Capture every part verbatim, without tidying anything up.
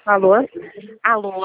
Alô? Alô?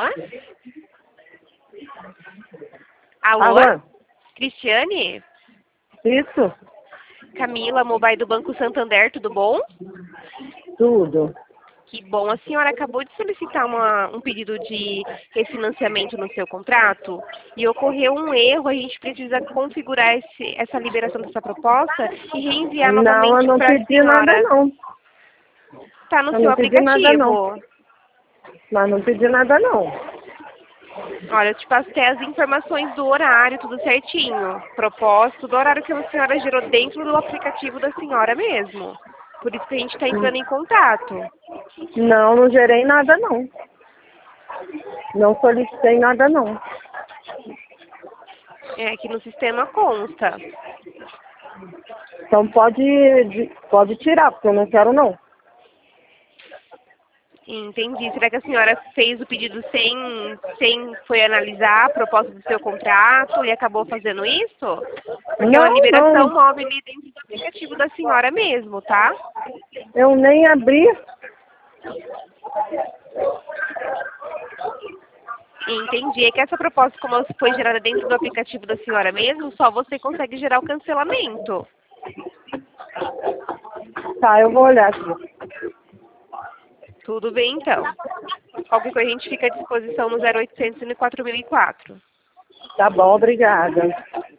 Alô? Alô? Cristiane? Isso? Camila, mobile do Banco Santander, tudo bom? Tudo. Que bom. A senhora acabou de solicitar uma, um pedido de refinanciamento no seu contrato e ocorreu um erro. A gente precisa configurar esse, essa liberação dessa proposta e reenviar Não, eu novamente não para a pedi nada senhora. não. Está no Eu seu não pedi nada não. aplicativo. Mas não pedi nada não. Olha, eu te passei as informações do horário, tudo certinho. Propósito do horário que a senhora gerou dentro do aplicativo da senhora mesmo. Por isso que a gente está entrando em contato. Não, não gerei nada não. Não solicitei nada não. É, aqui no sistema consta. Então pode, pode tirar, porque eu não quero não. Entendi. Será que a senhora fez o pedido sem, sem foi analisar a proposta do seu contrato e acabou fazendo isso? Porque é uma Não, liberação não. móvel ali dentro do aplicativo da senhora mesmo, tá? Eu nem abri. Entendi. É que essa proposta, como ela foi gerada dentro do aplicativo da senhora mesmo, só você consegue gerar o cancelamento. Tá, eu vou olhar aqui. Tudo bem, então. Qualquer coisa a gente fica à disposição no zero oitocentos e no quatro mil e quatro. Tá bom, obrigada.